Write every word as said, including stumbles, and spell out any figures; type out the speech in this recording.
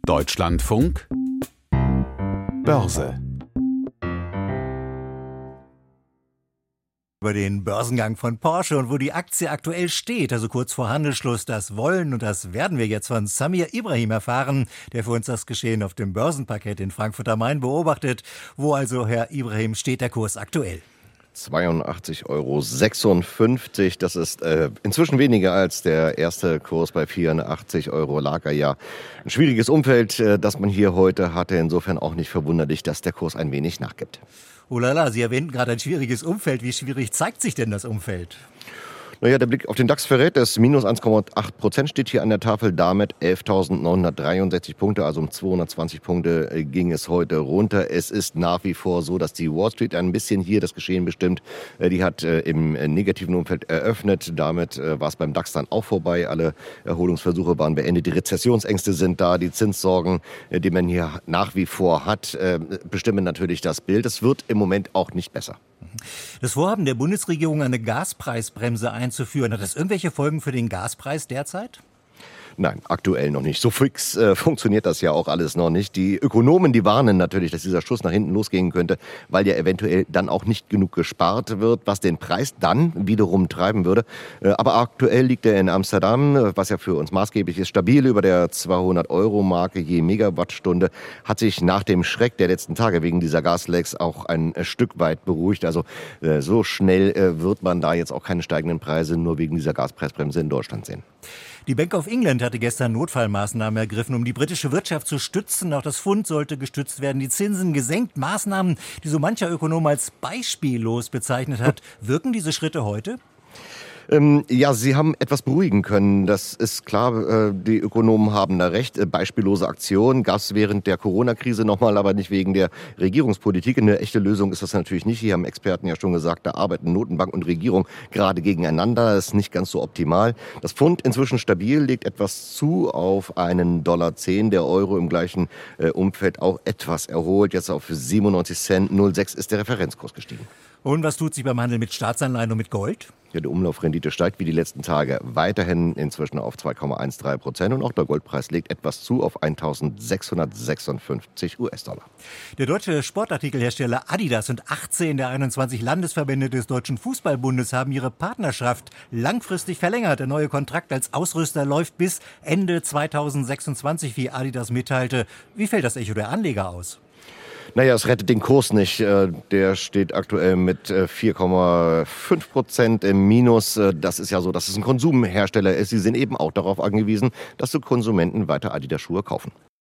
Deutschlandfunk Börse. Über den Börsengang von Porsche und wo die Aktie aktuell steht, also kurz vor Handelsschluss, das wollen und das werden wir jetzt von Samir Ibrahim erfahren, der für uns das Geschehen auf dem Börsenparkett in Frankfurt am Main beobachtet. Wo also, Herr Ibrahim, steht der Kurs aktuell? zweiundachtzig Euro sechsundfünfzig, das ist äh, inzwischen weniger als der erste Kurs bei vierundachtzig Euro lag er ja. Ein schwieriges Umfeld, äh, das man hier heute hatte, insofern auch nicht verwunderlich, dass der Kurs ein wenig nachgibt. Oh la la, Sie erwähnten gerade ein schwieriges Umfeld. Wie schwierig zeigt sich denn das Umfeld? Naja, der Blick auf den DAX verrät, das minus eins Komma acht Prozent steht hier an der Tafel, damit elftausendneunhundertdreiundsechzig Punkte, also um zweihundertzweiundzwanzig Punkte ging es heute runter. Es ist nach wie vor so, dass die Wall Street ein bisschen hier das Geschehen bestimmt. Die hat im negativen Umfeld eröffnet, damit war es beim DAX dann auch vorbei. Alle Erholungsversuche waren beendet, die Rezessionsängste sind da, die Zinssorgen, die man hier nach wie vor hat, bestimmen natürlich das Bild. Es wird im Moment auch nicht besser. Das Vorhaben der Bundesregierung, eine Gaspreisbremse einzuführen, hat das irgendwelche Folgen für den Gaspreis derzeit? Nein, aktuell noch nicht. So fix äh, funktioniert das ja auch alles noch nicht. Die Ökonomen, die warnen natürlich, dass dieser Schuss nach hinten losgehen könnte, weil ja eventuell dann auch nicht genug gespart wird, was den Preis dann wiederum treiben würde. Äh, aber aktuell liegt er in Amsterdam, was ja für uns maßgeblich ist, stabil über der zweihundert-Euro-Marke je Megawattstunde. Hat sich nach dem Schreck der letzten Tage wegen dieser Gaslecks auch ein äh, Stück weit beruhigt. Also äh, so schnell äh, wird man da jetzt auch keine steigenden Preise nur wegen dieser Gaspreisbremse in Deutschland sehen. Die Bank of England hatte gestern Notfallmaßnahmen ergriffen, um die britische Wirtschaft zu stützen. Auch das Pfund sollte gestützt werden, die Zinsen gesenkt. Maßnahmen, die so mancher Ökonom als beispiellos bezeichnet hat. Wirken diese Schritte heute? Ähm, ja, Sie haben etwas beruhigen können. Das ist klar, äh, die Ökonomen haben da recht. Äh, beispiellose Aktion gab es während der Corona-Krise nochmal, aber nicht wegen der Regierungspolitik. Eine echte Lösung ist das natürlich nicht. Hier haben Experten ja schon gesagt, da arbeiten Notenbank und Regierung gerade gegeneinander. Das ist nicht ganz so optimal. Das Pfund inzwischen stabil, legt etwas zu auf einen Dollar zehn. Der Euro im gleichen äh, Umfeld auch etwas erholt. Jetzt auf siebenundneunzig Cent null Komma sechs ist der Referenzkurs gestiegen. Und was tut sich beim Handel mit Staatsanleihen und mit Gold? Ja, die Umlaufrendite steigt wie die letzten Tage weiterhin inzwischen auf zwei Komma dreizehn Prozent und auch der Goldpreis legt etwas zu auf eintausendsechshundertsechsundfünfzig US-Dollar. Der deutsche Sportartikelhersteller Adidas und achtzehn der einundzwanzig Landesverbände des Deutschen Fußballbundes haben ihre Partnerschaft langfristig verlängert. Der neue Kontrakt als Ausrüster läuft bis Ende zweitausendsechsundzwanzig, wie Adidas mitteilte. Wie fällt das Echo der Anleger aus? Naja, es rettet den Kurs nicht. Der steht aktuell mit vier Komma fünf Prozent im Minus. Das ist ja so, dass es ein Konsumhersteller ist. Sie sind eben auch darauf angewiesen, dass die Konsumenten weiter Adidas-Schuhe kaufen.